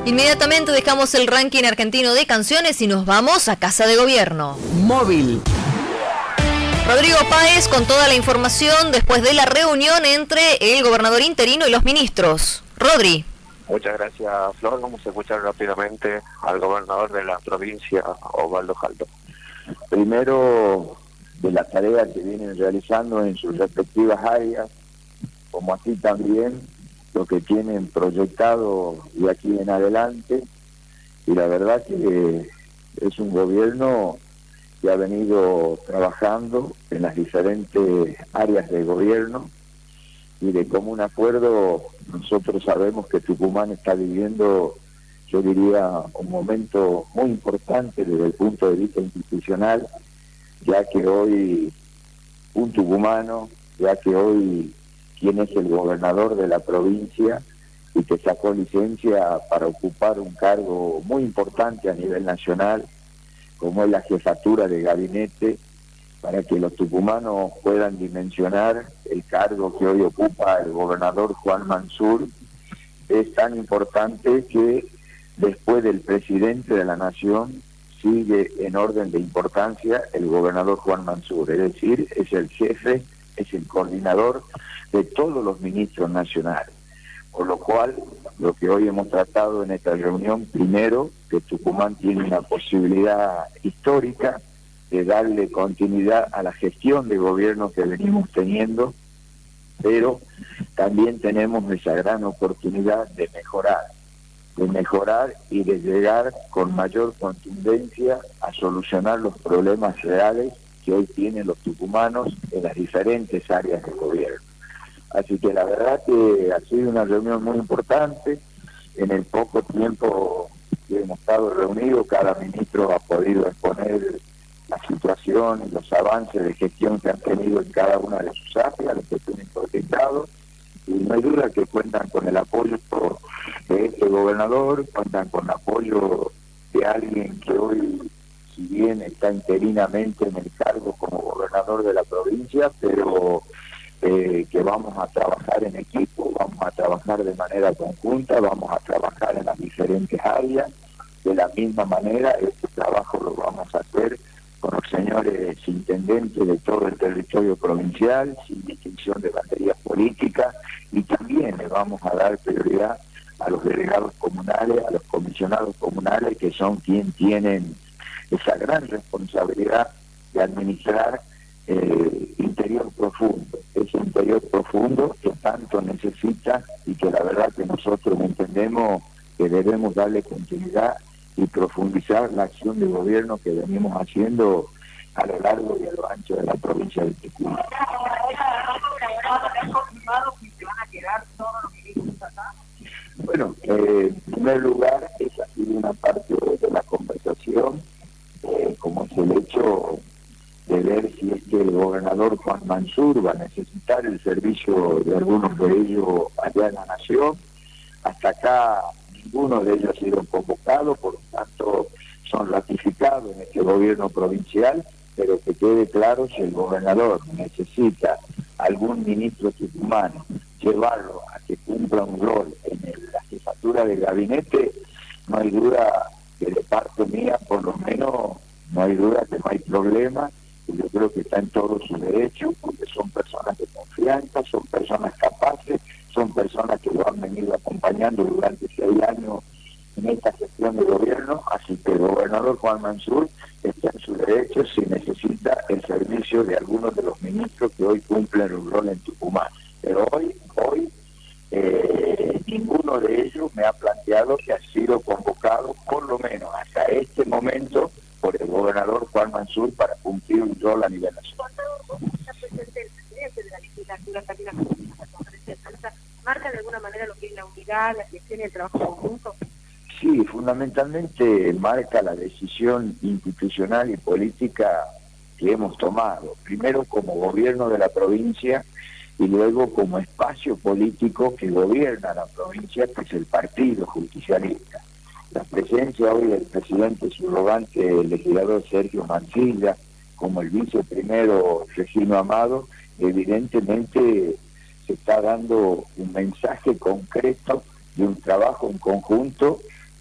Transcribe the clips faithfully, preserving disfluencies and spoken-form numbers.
Inmediatamente dejamos el ranking argentino de canciones y nos vamos a Casa de Gobierno. Móvil. Rodrigo Páez con toda la información después de la reunión entre el gobernador interino y los ministros. Rodri. Muchas gracias, Flor. Vamos a escuchar rápidamente al gobernador de la provincia, Osvaldo Jaldo. Primero, de la tarea que vienen realizando en sus respectivas áreas, como así también lo que tienen proyectado de aquí en adelante, y la verdad que es un gobierno que ha venido trabajando en las diferentes áreas de gobierno, y de común acuerdo nosotros sabemos que Tucumán está viviendo, yo diría, un momento muy importante desde el punto de vista institucional, ya que hoy un tucumano, ya que hoy quien es el gobernador de la provincia y que sacó licencia para ocupar un cargo muy importante a nivel nacional, como es la jefatura de gabinete, para que los tucumanos puedan dimensionar el cargo que hoy ocupa el gobernador Juan Mansur, es tan importante que después del presidente de la nación sigue en orden de importancia el gobernador Juan Mansur, es decir, es el jefe, es el coordinador de todos los ministros nacionales. Por lo cual, lo que hoy hemos tratado en esta reunión, primero, que Tucumán tiene una posibilidad histórica de darle continuidad a la gestión de gobierno que venimos teniendo, pero también tenemos esa gran oportunidad de mejorar, de mejorar y de llegar con mayor contundencia a solucionar los problemas reales que hoy tienen los tucumanos en las diferentes áreas de gobierno. Así que la verdad que ha sido una reunión muy importante. En el poco tiempo que hemos estado reunidos, cada ministro ha podido exponer la situación y los avances de gestión que han tenido en cada una de sus áreas, los que tienen proyectados, y no hay duda que cuentan con el apoyo de este gobernador, cuentan con el apoyo de alguien que hoy, si bien está interinamente en el cargo como gobernador de la provincia, pero eh, que vamos a trabajar en equipo, vamos a trabajar de manera conjunta, vamos a trabajar en las diferentes áreas. De la misma manera, este trabajo lo vamos a hacer con los señores intendentes de todo el territorio provincial, sin distinción de banderías políticas, y también le vamos a dar prioridad a los delegados comunales, a los comisionados comunales, que son quienes tienen esa gran responsabilidad de administrar eh, interior profundo, ese interior profundo que tanto necesita y que la verdad que nosotros entendemos que debemos darle continuidad y profundizar la acción de gobierno que venimos haciendo a lo largo y a lo ancho de la provincia de Tucumán. Bueno, eh, en primer lugar, esa ha sido una parte de la conversación, eh, como es el hecho de ver si es que el gobernador Juan Mansur va a necesitar el servicio de algunos de ellos allá en la nación. Hasta acá ninguno de ellos ha sido convocado, por lo tanto son ratificados en este gobierno provincial, pero que quede claro, si el gobernador necesita algún ministro tucumano llevarlo a que cumpla un rol en el, la jefatura de gabinete, no hay duda que de parte mía, por lo menos, no hay duda que no hay problema, y yo creo que está en todos sus derechos, porque son personas de confianza, son personas capaces, son personas que lo han venido acompañando durante seis años en esta gestión de gobierno, así que el gobernador Juan Mansur está en sus derechos si necesita el servicio de algunos de los ministros que hoy cumplen un rol en Tucumán. Pero hoy, hoy eh, ninguno de ellos me ha planteado que ha sido convocado, por lo menos hasta este momento, por el gobernador Juan Mansur para cumplir un rol a nivel nacional. ¿Marca de alguna manera lo que es la unidad, la gestión y el trabajo conjunto? Sí, fundamentalmente marca la decisión institucional y política que hemos tomado, primero como gobierno de la provincia y luego como espacio político que gobierna la provincia, que es el Partido Justicialista. La presencia hoy del presidente subrogante, el legislador Sergio Mancilla, como el viceprimero Regino Amado, evidentemente se está dando un mensaje concreto de un trabajo en conjunto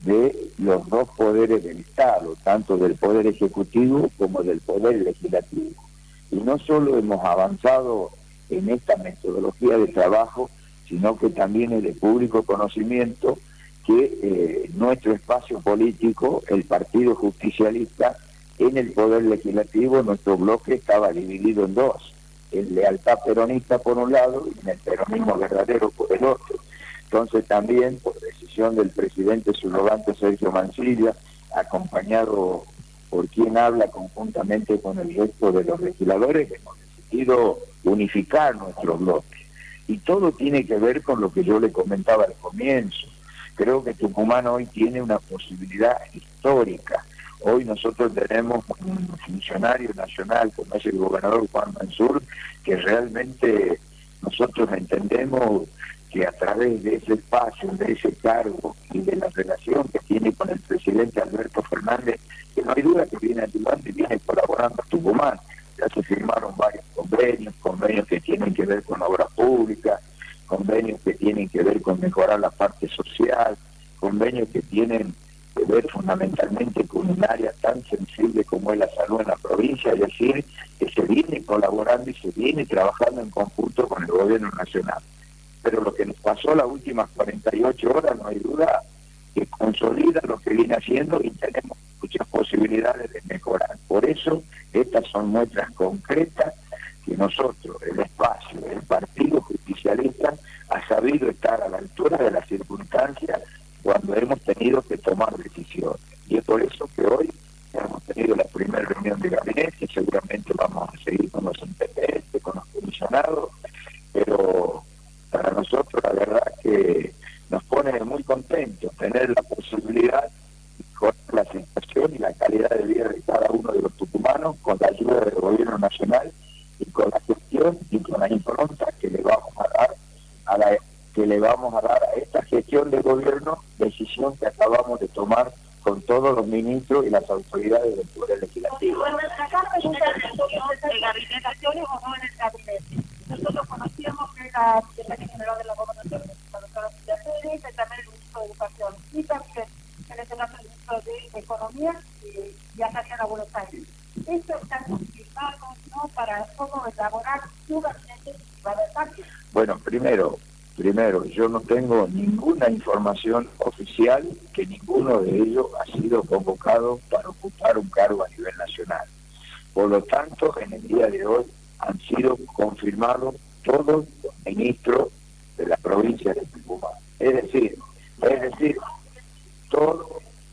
de los dos poderes del Estado, tanto del Poder Ejecutivo como del Poder Legislativo. Y no solo hemos avanzado en esta metodología de trabajo, sino que también es de público conocimiento que eh, nuestro espacio político, el Partido Justicialista, en el Poder Legislativo, nuestro bloque estaba dividido en dos, en lealtad peronista por un lado y en el peronismo verdadero por el otro. Entonces también, por decisión del presidente subrogante Sergio Mancilla, acompañado por quien habla conjuntamente con el resto de los legisladores, hemos decidido unificar nuestros bloques. Y todo tiene que ver con lo que yo le comentaba al comienzo. Creo que Tucumán hoy tiene una posibilidad histórica. Hoy nosotros tenemos un funcionario nacional como es el gobernador Juan Mansur, que realmente nosotros entendemos que a través de ese espacio, de ese cargo y de la relación que tiene con el presidente Alberto Fernández, que no hay duda que viene ayudando y viene colaborando a Tucumán. Ya se firmaron varios convenios, convenios que tienen que ver con obras públicas, convenios que tienen que ver con mejorar la parte social, convenios que tienen que ver fundamentalmente con un área tan sensible como es la salud en la provincia, es decir, que se viene colaborando y se viene trabajando en conjunto con el gobierno nacional. Pero lo que nos pasó las últimas cuarenta y ocho horas, no hay duda, que consolida lo que viene haciendo y tenemos muchas posibilidades de mejorar. Por eso, estas son muestras concretas que nosotros, el espacio, el Partido Justicialista, ha sabido estar a la altura de las circunstancias cuando hemos tenido que tomar decisiones. Y es por eso que hoy hemos tenido la primera reunión de gabinete, seguramente vamos a seguir con los intendentes, con los comisionados, pero para nosotros la verdad que nos pone muy contentos tener la posibilidad de mejorar la situación y la calidad de vida de cada uno de los tucumanos con la ayuda del gobierno nacional y con la gestión y con la impronta que le vamos a dar a la que le vamos a dar a esta gestión de gobierno, decisión que acabamos de tomar con todos los ministros y las autoridades del Poder Legislativo. Bueno, acá pregunta de gabinetaciones o no en el gabinete. Nosotros conocíamos que la secretaria general de la Gobernación, la doctora Silvia Pérez, también el ministro de Educación, y también en este caso el ministro de Economía, y ya salieron a Buenos Aires. Esto está confirmado, ¿no?, para cómo elaborar su gabinete y va a haber cambios. Bueno, primero, primero, yo no tengo ninguna información oficial que ninguno de ellos ha sido convocado para ocupar un cargo a nivel nacional. Por lo tanto, en el día de hoy han sido confirmados todos los ministros de la provincia de Tucumán. Es decir, es decir, todos,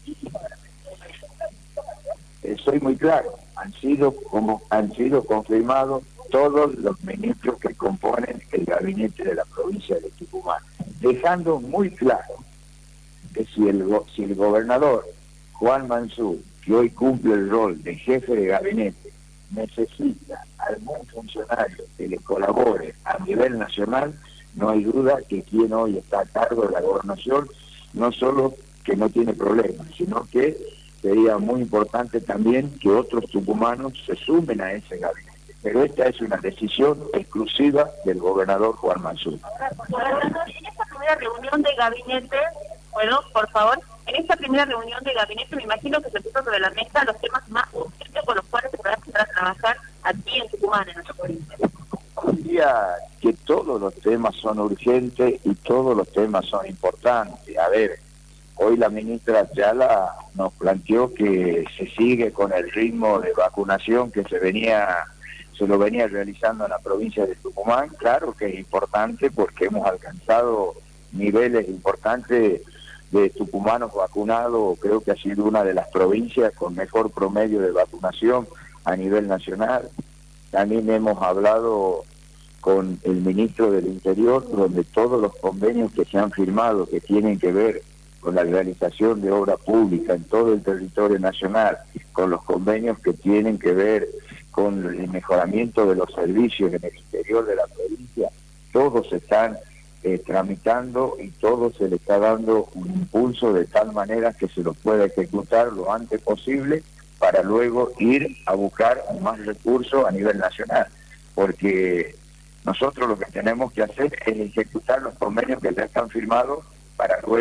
eh, soy muy claro, han sido como han sido confirmados todos los ministros que componen el gabinete de la provincia de Tucumán, dejando muy claro que si el, si el gobernador Juan Mansur, que hoy cumple el rol de jefe de gabinete, necesita algún funcionario que le colabore a nivel nacional, no hay duda que quien hoy está a cargo de la gobernación, no solo que no tiene problemas, sino que sería muy importante también que otros tucumanos se sumen a ese gabinete. Pero esta es una decisión exclusiva del gobernador Juan Mansur. En esta primera reunión de gabinete, bueno, por favor, en esta primera reunión de gabinete me imagino que se puso sobre la mesa los temas más urgentes con los cuales se podrá empezar a trabajar aquí en Tucumán, en nuestra provincia. Diría que todos los temas son urgentes y todos los temas son importantes. A ver, hoy la ministra Ayala nos planteó que se sigue con el ritmo de vacunación que se venía se lo venía realizando en la provincia de Tucumán. Claro que es importante porque hemos alcanzado niveles importantes de tucumanos vacunados. Creo que ha sido una de las provincias con mejor promedio de vacunación a nivel nacional. También hemos hablado con el ministro del Interior, donde todos los convenios que se han firmado que tienen que ver con la realización de obra pública en todo el territorio nacional, con los convenios que tienen que ver con el mejoramiento de los servicios en el interior de la provincia, todos se están eh, tramitando y todo se le está dando un impulso de tal manera que se lo pueda ejecutar lo antes posible para luego ir a buscar más recursos a nivel nacional, porque nosotros lo que tenemos que hacer es ejecutar los convenios que ya están firmados para luego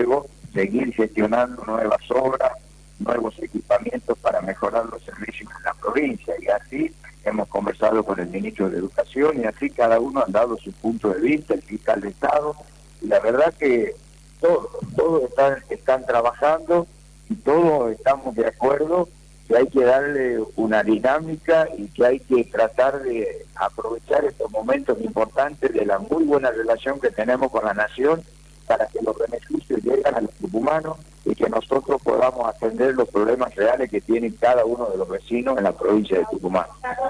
seguir gestionando nuevas obras, nuevos equipamientos para mejorar los servicios en la provincia. Y así hemos conversado con el ministro de Educación y así cada uno ha dado su punto de vista, el fiscal de Estado. Y la verdad que todos, todos están, están trabajando y todos estamos de acuerdo que hay que darle una dinámica y que hay que tratar de aprovechar estos momentos importantes de la muy buena relación que tenemos con la nación para que los beneficios lleguen a los tucumanos y que nosotros podamos atender los problemas reales que tienen cada uno de los vecinos en la provincia de Tucumán.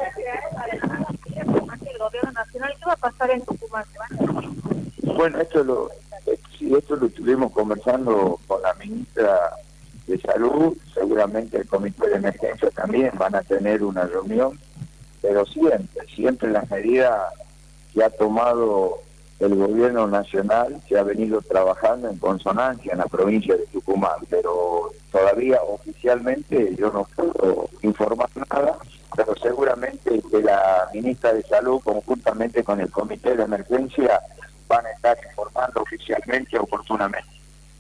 El gobierno nacional, ¿qué va a pasar en Tucumán? Bueno, esto lo, sí, esto lo estuvimos conversando con la ministra de Salud, seguramente el comité de emergencia también van a tener una reunión, pero siempre, siempre las medidas que ha tomado el gobierno nacional se ha venido trabajando en consonancia en la provincia de Tucumán, pero todavía oficialmente yo no puedo informar nada, pero seguramente que la ministra de Salud conjuntamente con el comité de emergencia van a estar informando oficialmente oportunamente.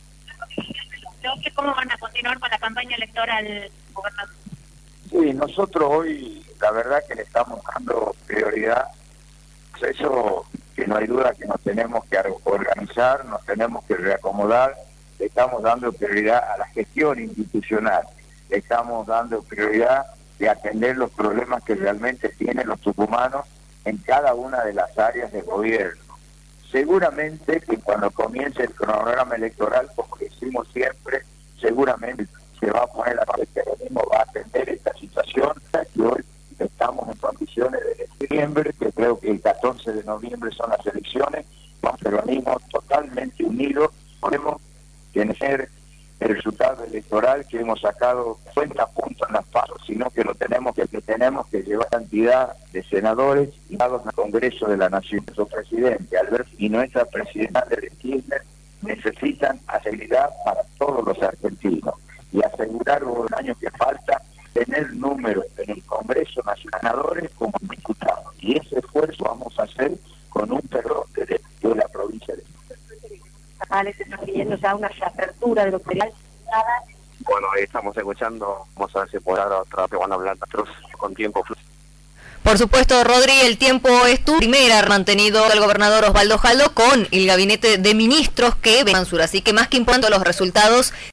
¿Cómo van a continuar con la campaña electoral, gobernador? Sí, nosotros hoy la verdad que le estamos dando prioridad, eso que no hay duda que nos tenemos que organizar, nos tenemos que reacomodar, le estamos dando prioridad a la gestión institucional, le estamos dando prioridad de atender los problemas que realmente tienen los tucumanos en cada una de las áreas de gobierno. Seguramente que cuando comience el cronograma electoral, como decimos siempre, seguramente se va a poner la el peronismo va a atender esta situación, que hoy estamos en condiciones de noviembre, que creo que el catorce de noviembre son las elecciones, con peronismo totalmente unidos, podemos tener el resultado electoral que hemos sacado cincuenta puntos en las pasos, sino que lo tenemos que, que tenemos que llevar cantidad de senadores y dados al Congreso de la Nación. Nuestro presidente Alberto y nuestra presidenta de Kirchner necesitan agilidad para todos los argentinos y asegurar los años que falta tener números en el Congreso Nacional senadores como diputados. Y ese esfuerzo vamos a hacer con un perdón de, de la provincia de se está pidiendo ya una reapertura de lo que Bueno, ahí estamos escuchando, vamos a ver si por ahora otra vez van a hablar nosotros con tiempo. Por supuesto, Rodri, el tiempo es tu primera, mantenido el gobernador Osvaldo Jaldo con el gabinete de ministros que ven Mansur, así que más que importante los resultados